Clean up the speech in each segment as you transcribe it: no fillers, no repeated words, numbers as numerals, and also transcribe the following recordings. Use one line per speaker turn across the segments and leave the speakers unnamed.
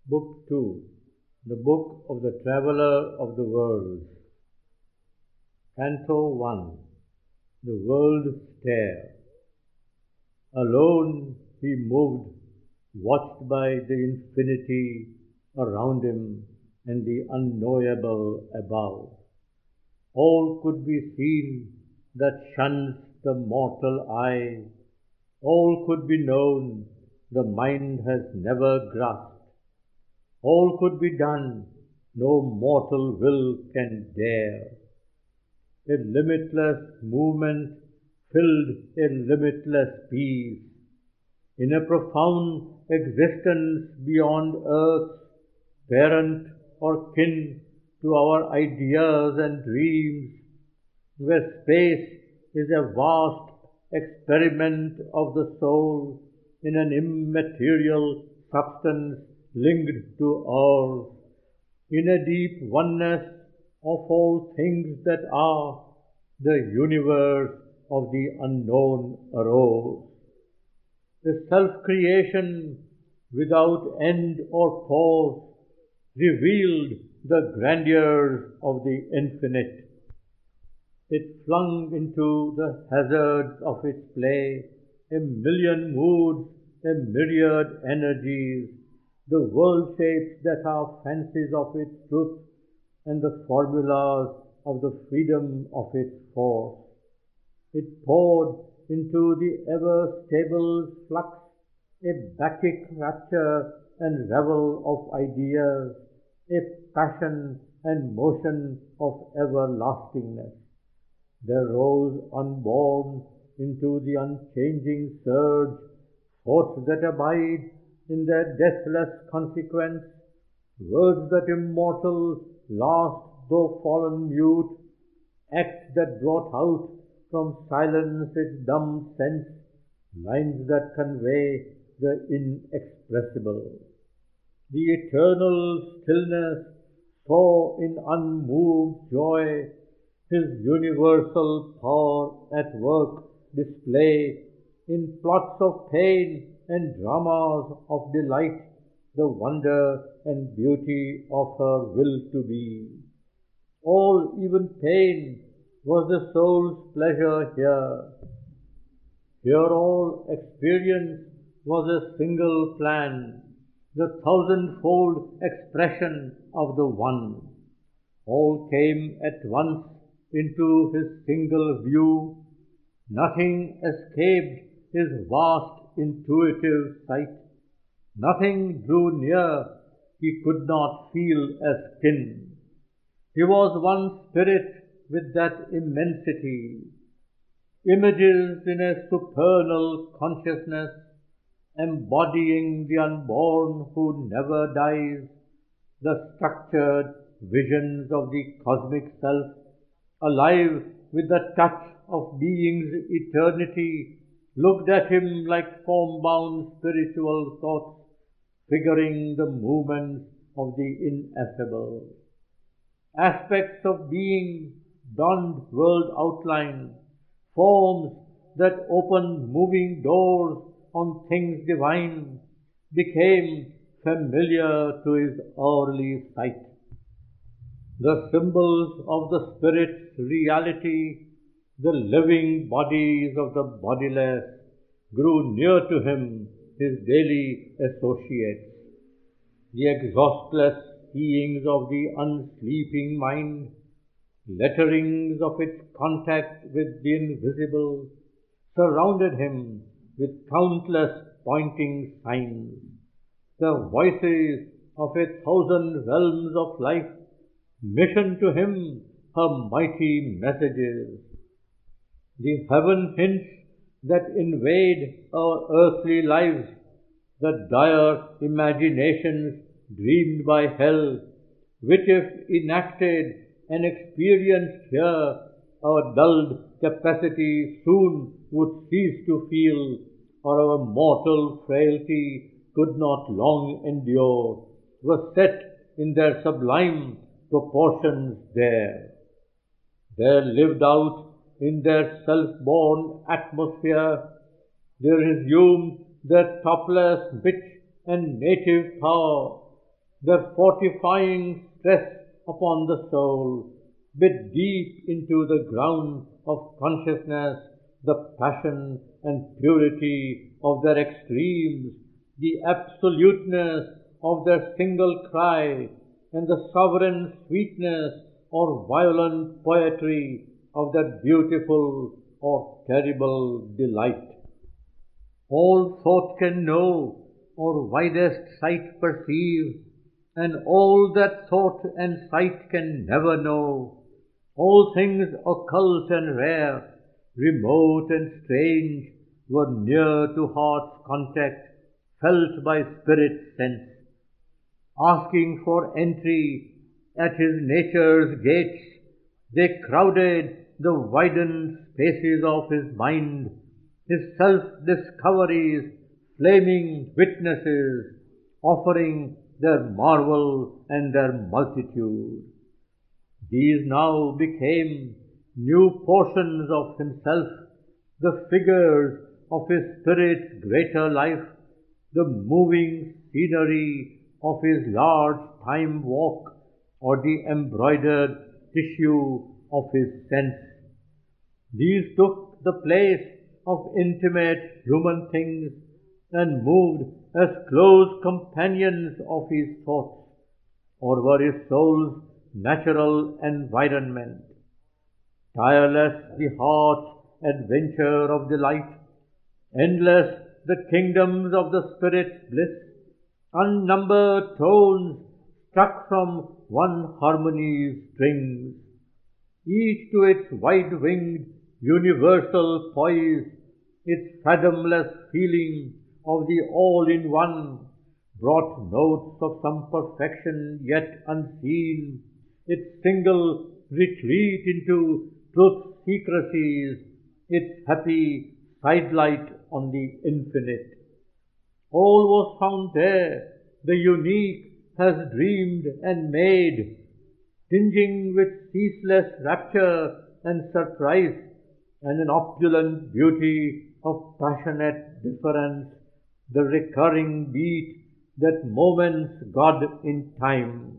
Book 2, the Book of the Traveller of the Worlds. Canto 1, the World Stare. Alone he moved, watched by the infinity around him and the unknowable above. All could be seen that shuns the mortal eye. All could be known the mind has never grasped. All could be done, no mortal will can dare. A limitless movement filled a limitless peace. In a profound existence beyond earth's parent or kin to our ideas and dreams, where space is a vast experiment of the soul in an immaterial substance linked to ours, in a deep oneness of all things that are, the universe of the unknown arose. The self-creation without end or pause revealed the grandeur of the infinite. It flung into the hazards of its play a million moods, a myriad energies, the world shapes that are fancies of its truth, and the formulas of the freedom of its force. It poured into the ever-stable flux a Bacchic rapture and revel of ideas, a passion and motion of everlastingness. There rose unborn into the unchanging surge thoughts that abide in their deathless consequence, words that immortal last though fallen mute, acts that brought out from silence its dumb sense, lines that convey the inexpressible. The eternal stillness saw in unmoved joy his universal power at work display in plots of pain and dramas of delight, the wonder and beauty of her will to be. All, even pain, was the soul's pleasure here. Here all experience was a single plan, the thousandfold expression of the One. All came at once into his single view. Nothing escaped his vast intuitive sight. Nothing drew near he could not feel as kin. He was one spirit with that immensity. Images in a supernal consciousness, embodying the unborn who never dies, the structured visions of the cosmic self, alive with the touch of being's eternity, looked at him like form-bound spiritual thoughts, figuring the movements of the ineffable. Aspects of being donned world outline, forms that opened moving doors on things divine, became familiar to his early sight. The symbols of the Spirit's reality, the living bodies of the bodiless, grew near to him, his daily associates. The exhaustless seeings of the unsleeping mind, letterings of its contact with the invisible, surrounded him with countless pointing signs. The voices of a thousand realms of life missioned to him her mighty messages. The heaven hints that invade our earthly lives, the dire imaginations dreamed by hell, which if enacted and experienced here, our dulled capacity soon would cease to feel, or our mortal frailty could not long endure, were set in their sublime proportions there. There lived out in their self-born atmosphere, they resumed their topless, bitch and native power, their fortifying stress upon the soul, bit deep into the ground of consciousness, the passion and purity of their extremes, the absoluteness of their single cry, and the sovereign sweetness or violent poetry of their beautiful or terrible delight. All thought can know, or widest sight perceive, and all that thought and sight can never know. All things occult and rare, remote and strange, were near to heart's contact, felt by spirit sense. Asking for entry at his nature's gates, they crowded the widened spaces of his mind, his self-discoveries, flaming witnesses, offering their marvel and their multitude. These now became new portions of himself, the figures of his spirit's greater life, the moving scenery of his large time walk, or the embroidered tissue of his sense. These took the place of intimate human things and moved as close companions of his thoughts, or were his soul's natural environment. Tireless the heart's adventure of delight, endless the kingdoms of the spirit's bliss, unnumbered tones struck from one harmony's strings, each to its wide-winged universal poise, its fathomless feeling of the all-in-one, brought notes of some perfection yet unseen, its single retreat into truth's secrecies, its happy sidelight on the infinite. All was found there, the unique has dreamed and made, tinging with ceaseless rapture and surprise, and an opulent beauty of passionate difference, the recurring beat that moments God in time.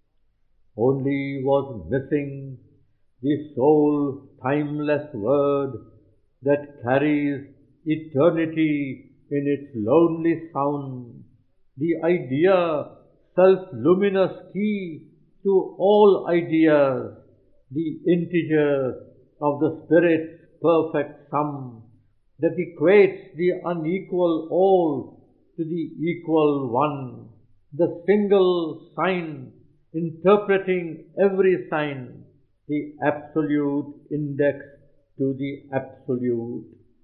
Only was missing the sole timeless word that carries eternity in its lonely sound, the idea, self-luminous key to all ideas, the integer of the Spirit's perfect sum, that equates the unequal all to the equal one, the single sign interpreting every sign, the absolute index to the absolute.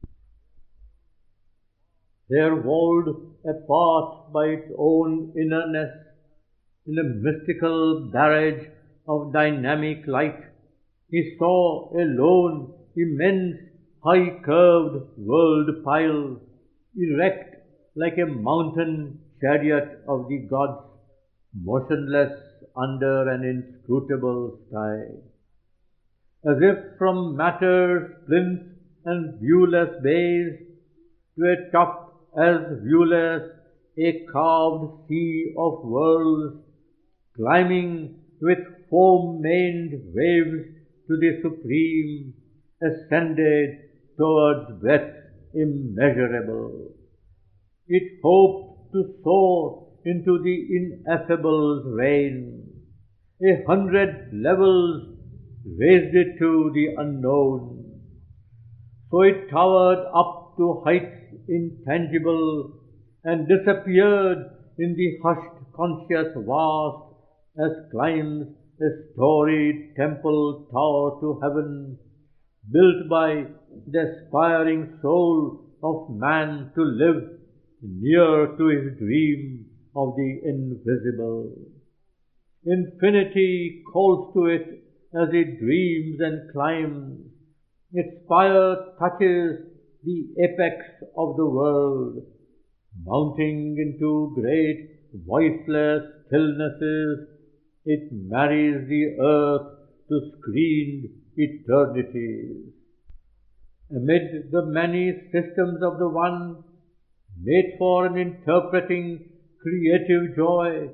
There walled apart by its own innerness, in a mystical barrage of dynamic light, he saw a lone, immense, high-curved world pile, erect like a mountain chariot of the gods, motionless under an inscrutable sky. As if from matter's plinth and viewless base to a top as viewless, a carved sea of worlds, climbing with foam-maned waves to the supreme, ascended towards breadth immeasurable. It hoped to soar into the ineffable's reign. 100 levels raised it to the unknown. So it towered up to heights intangible and disappeared in the hushed conscious vast as climbs a storied temple tower to heaven, built by the aspiring soul of man to live near to his dream of the invisible. Infinity calls to it as it dreams and climbs. Its spire touches the apex of the world, mounting into great voiceless stillnesses. It marries the earth to screened eternities. Amid the many systems of the one, made for an interpreting creative joy,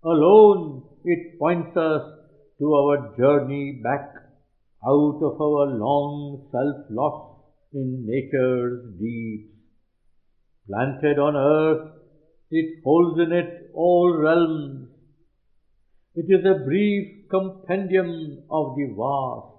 Alone it points us to our journey back out of our long self-loss in nature's deeps. Planted on earth, it holds in it all realms. It is a brief compendium of the vast.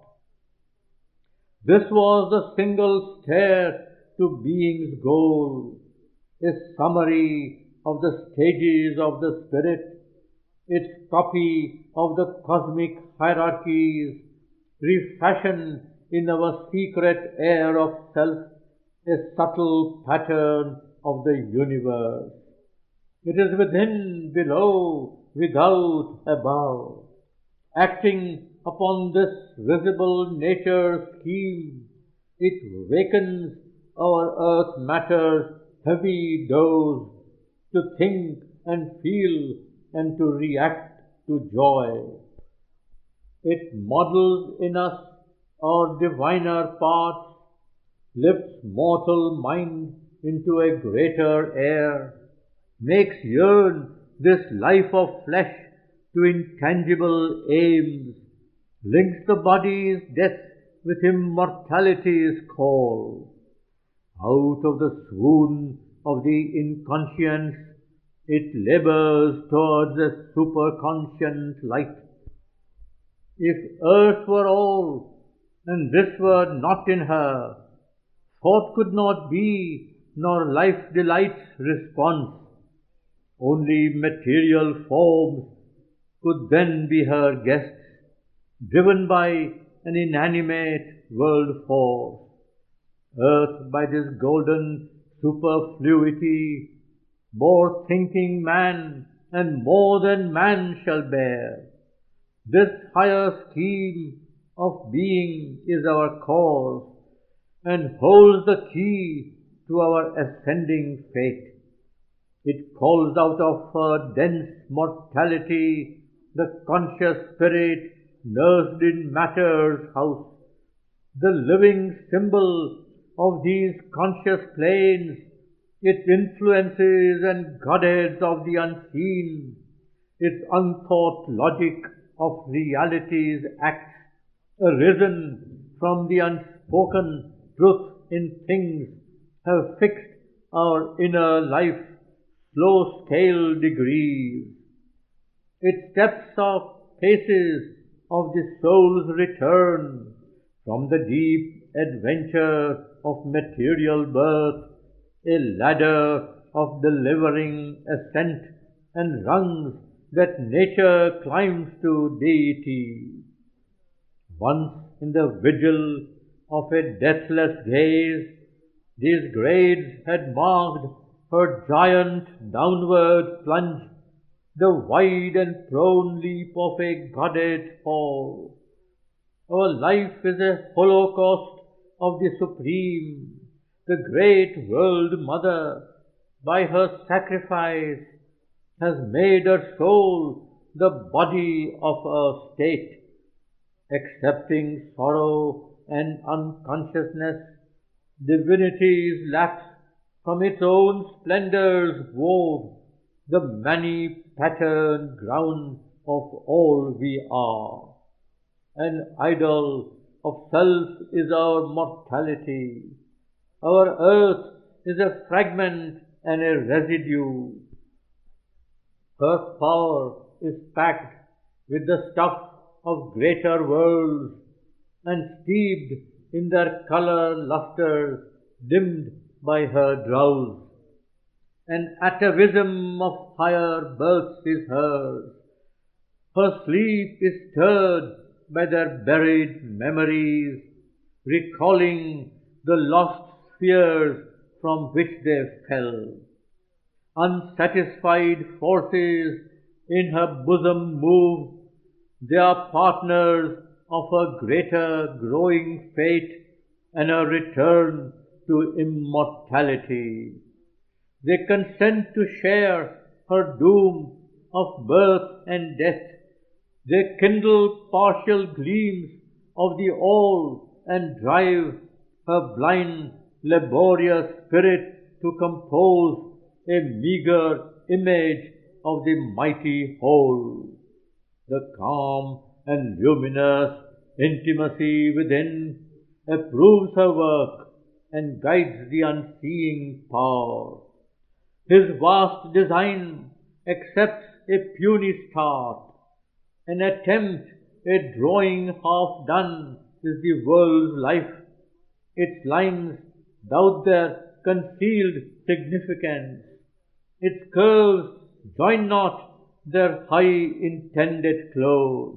This was the single stair to being's goal, a summary of the stages of the spirit, its copy of the cosmic hierarchies, refashioned in our secret air of self, a subtle pattern of the universe. It is within, below, without, above. Acting upon this visible nature scheme, it wakens our earth matter's heavy dose to think and feel and to react to joy. It models in us our diviner parts, lifts mortal mind into a greater air, makes yearn this life of flesh to intangible aims, links the body's death with immortality's call. Out of the swoon of the inconscience, it labors towards a superconscient light. If earth were all, and this were not in her, thought could not be, nor life delight's response. Only material forms could then be her guests, driven by an inanimate world force. Earth by this golden superfluity bore thinking man, and more than man shall bear. This higher scheme of being is our cause, and holds the key to our ascending fate. It calls out of her dense mortality the conscious spirit nursed in matter's house, the living symbol of these conscious planes, its influences and goddess of the unseen, its unthought logic of reality's acts, arisen from the unspoken truth in things, have fixed our inner life slow scale degrees. Its steps are paces of the soul's return from the deep adventure of material birth, a ladder of delivering ascent and rungs that nature climbs to deity. Once in the vigil of a deathless gaze, these grades had marked her giant downward plunge, the wide and prone leap of a goddess fall. Our life is a holocaust of the Supreme, the great World Mother, by her sacrifice, has made her soul the body of her state. Accepting sorrow and unconsciousness, divinity's lapse from its own splendors wove the many-patterned ground of all we are. An idol of self is our mortality. Our earth is a fragment and a residue. Her power is packed with the stuff of greater worlds and steeped in their color lustres, dimmed by her drowse. An atavism of higher births is hers. Her sleep is stirred by their buried memories, recalling the lost spheres from which they fell. Unsatisfied forces in her bosom move, they are partners of her greater growing fate and her return to immortality. They consent to share her doom of birth and death. They kindle partial gleams of the all and drive her blind, laborious spirit to compose a meager image of the mighty whole. The calm and luminous intimacy within approves her work and guides the unseeing power. His vast design accepts a puny start. An attempt, a drawing half done, is the world's life. Its lines doubt their concealed significance. Its curves join not their high intended close.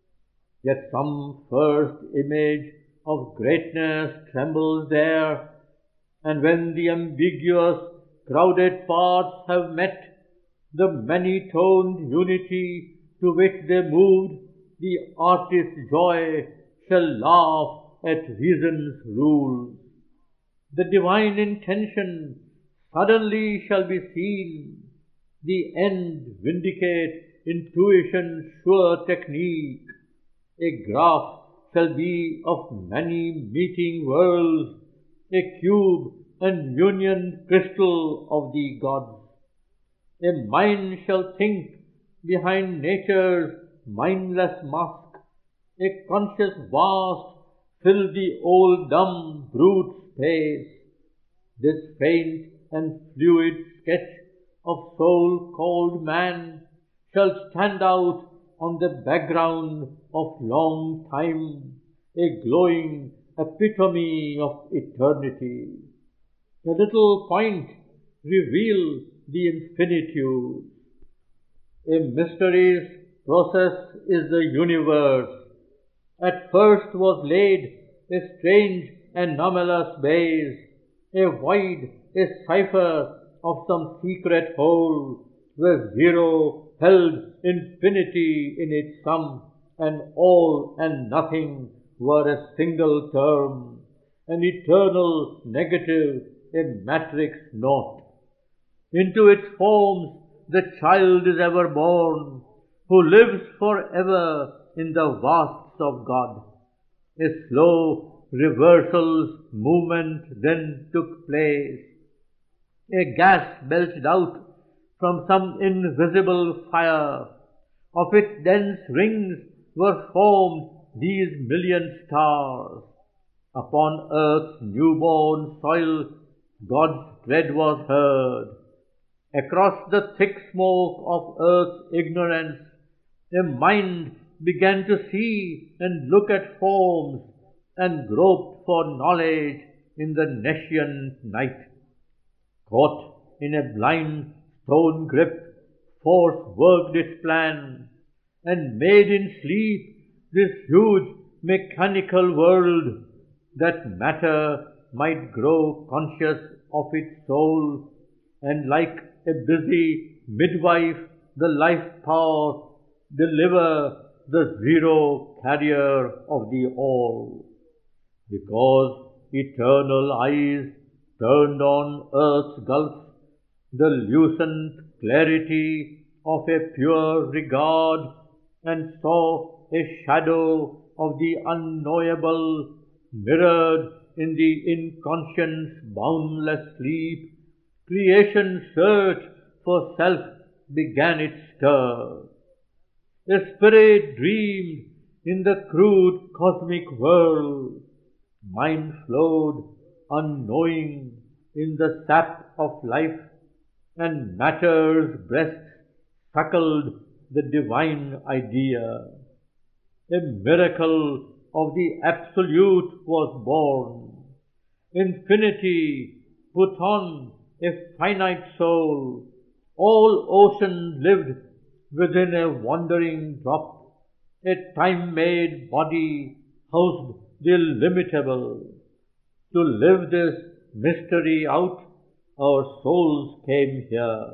Yet some first image of greatness trembles there, and when the ambiguous, crowded parts have met, the many-toned unity to which they moved, the artist's joy shall laugh at reason's rules. The divine intention suddenly shall be seen, the end vindicate intuition's sure technique. A graph shall be of many meeting worlds, a cube and union crystal of the gods. A mind shall think behind nature's mindless mask, a conscious vast fill the old dumb brute space. This faint and fluid sketch of soul called man shall stand out on the background of long time, a glowing epitome of eternity. The little point reveals the infinitude. A mystery's process is the universe. At first was laid a strange anomalous base, a void, a cipher of some secret whole, where zero held infinity in its sum, and all and nothing were a single term, an eternal negative, a matrix naught. Into its forms the child is ever born, who lives forever in the vasts of God. A slow reversal's movement then took place. A gas belched out from some invisible fire. Of its dense rings were formed these million stars. Upon earth's newborn soil God's tread was heard. Across the thick smoke of earth's ignorance, a mind began to see and look at forms and groped for knowledge in the nescient night. Caught in a blind stone grip, force worked its plan and made in sleep this huge mechanical world, that matter might grow conscious of its soul, and like a busy midwife the life power deliver the zero carrier of the all. Because eternal eyes turned on earth's gulf, the lucent clarity of a pure regard, and saw a shadow of the unknowable mirrored in the inconscient's boundless sleep, creation's search for self began its stir. A spirit dreamed in the crude cosmic world. Mind flowed unknowing in the sap of life, and matter's breast suckled the divine idea. A miracle of the Absolute was born. Infinity put on a finite soul. All ocean lived within a wandering drop. A time-made body housed the illimitable. To live this mystery out, our souls came here.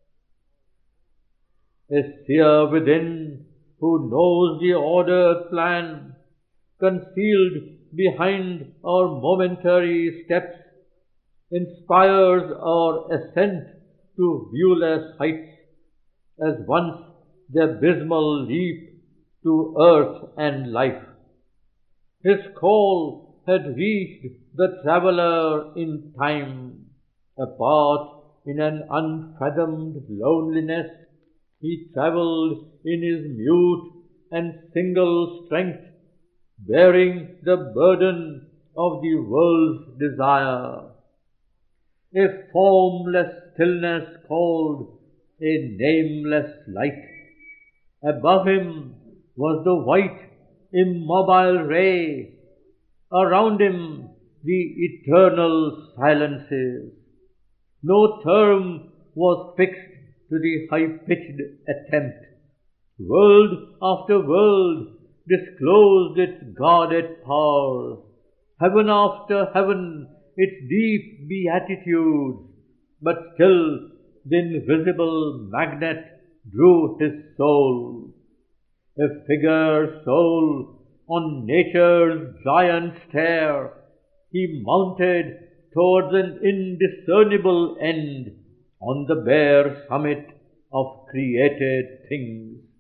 A seer within, who knows the ordered plan, concealed behind our momentary steps, inspires our ascent to viewless heights, as once the abysmal leap to earth and life. His call had reached the traveller in time, apart in an unfathomed loneliness, He travelled in his mute and single strength, bearing the burden of the world's desire. A formless stillness called a nameless light. Above him was the white, immobile ray. Around him the eternal silences. No term was fixed to the high-pitched attempt. World after world disclosed its guarded powers. Heaven after heaven its deep beatitudes. But still the invisible magnet drew his soul. A figure soul on nature's giant stair, he mounted towards an indiscernible end on the bare summit of created things.